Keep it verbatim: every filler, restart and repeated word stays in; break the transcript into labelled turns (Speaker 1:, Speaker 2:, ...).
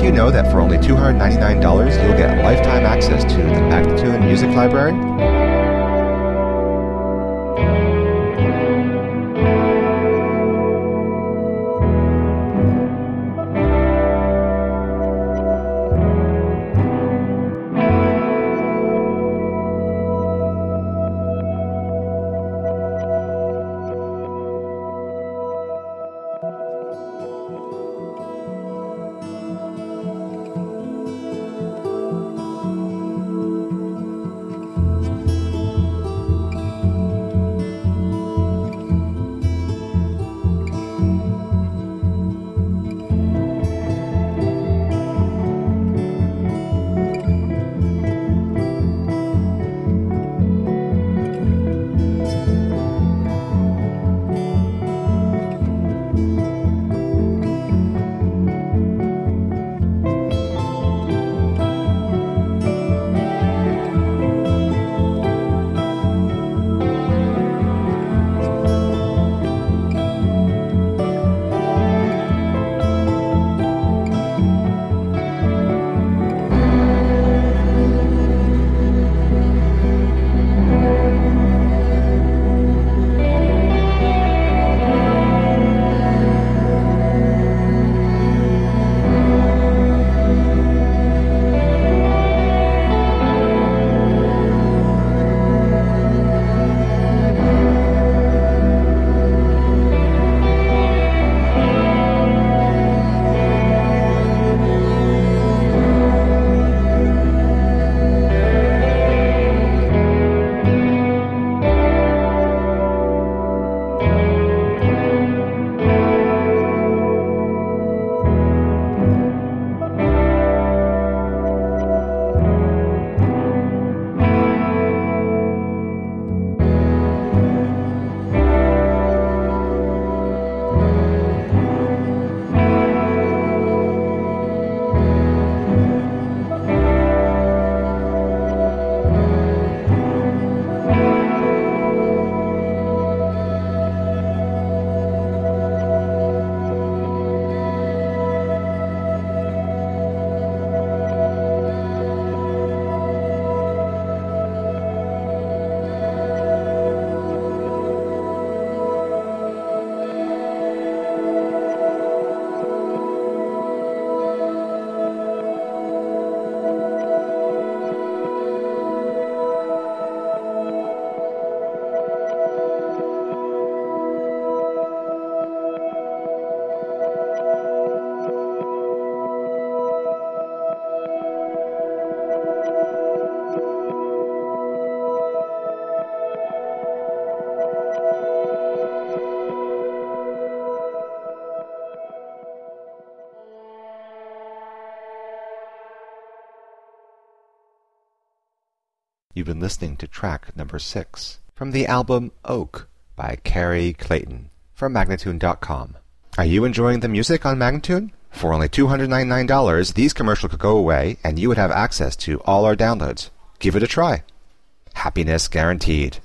Speaker 1: Do you know that for only two hundred ninety-nine dollars you'll get lifetime access to the Magnatune Music Library? You've been listening to track number six from the album Oak by Carrie Clayton from Magnatune dot com. Are you enjoying the music on Magnatune? For only two hundred ninety-nine dollars, these commercials could go away and you would have access to all our downloads. Give it a try. Happiness guaranteed.